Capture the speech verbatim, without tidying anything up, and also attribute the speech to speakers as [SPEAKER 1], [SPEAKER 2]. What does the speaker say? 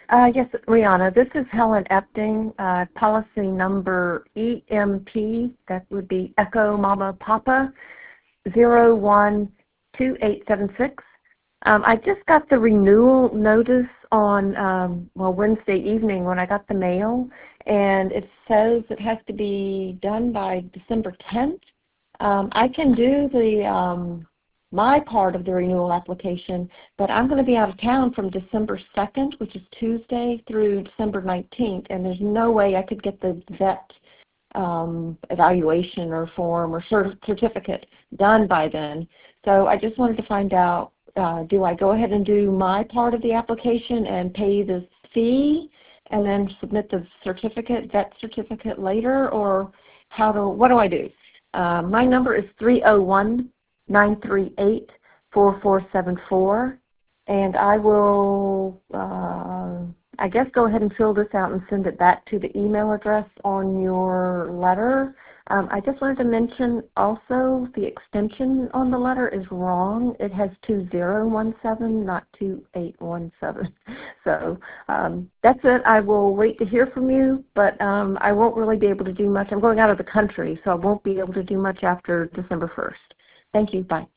[SPEAKER 1] Uh, yes, Rihanna, this is Helen Epting, uh, policy number E M P, that would be Echo Mama Papa, zero one two eight seven six. Um, I just got the renewal notice on, um, well, Wednesday evening when I got the mail, and it says it has to be done by December tenth. Um, I can do the um, my part of the renewal application, but I'm going to be out of town from December second, which is Tuesday, through December nineteenth, and there's no way I could get the vet um, evaluation or form or cert certificate done by then. So I just wanted to find out, uh, do I go ahead and do my part of the application and pay the fee and then submit the certificate, vet certificate later, or how do, what do I do? Uh, my number is three oh one, nine three eight, four four seven four, and I will, uh, I guess, go ahead and fill this out and send it back to the email address on your letter. Um, I just wanted to mention also the extension on the letter is wrong. It has two zero one seven, not two eight one seven. So um, that's it. I will wait to hear from you, but um, I won't really be able to do much. I'm going out of the country, so I won't be able to do much after December first. Thank you. Bye.